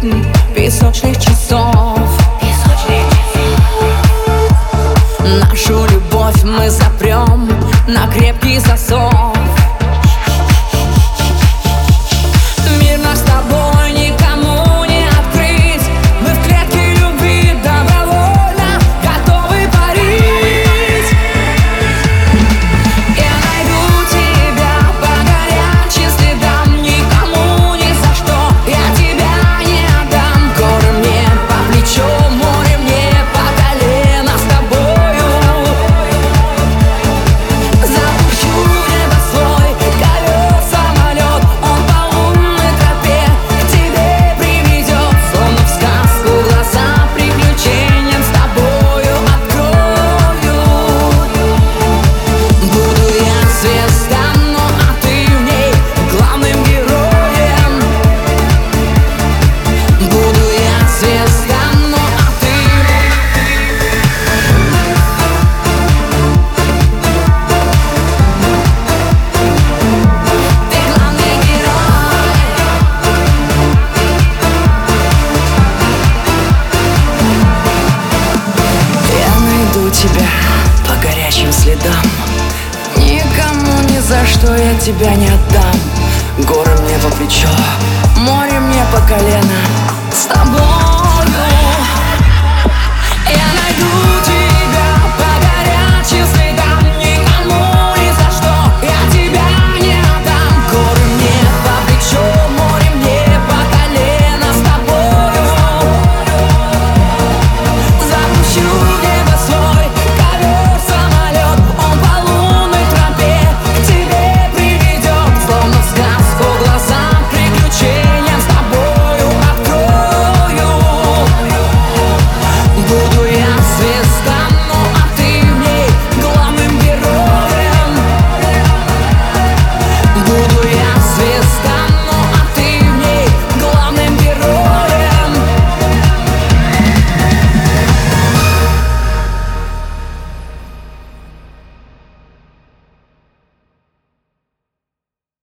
ритм песочных часов. Нашу любовь мы запрем на крепкий засов. Мир наш с тобой никому не открыть. Мы в клетке любви добровольно готовы парить. Я найду тебя по горячим следам. Никому ни за что я тебя не отдам. Горы мне по плечо, море мне по колено. С тобою запущу в небо свой ковер самолет. Он по лунной тропе к тебе приведет. Словно в сказку глаза приключениям с тобою открою. Буду я звезда, ну а ты в ней главным героем. Буду я звезда, ну а ты главный герой. Я найду тебя по горячим следам. Никому ни за что я тебя не отдам. Горы мне по плечо, море мне по колено. С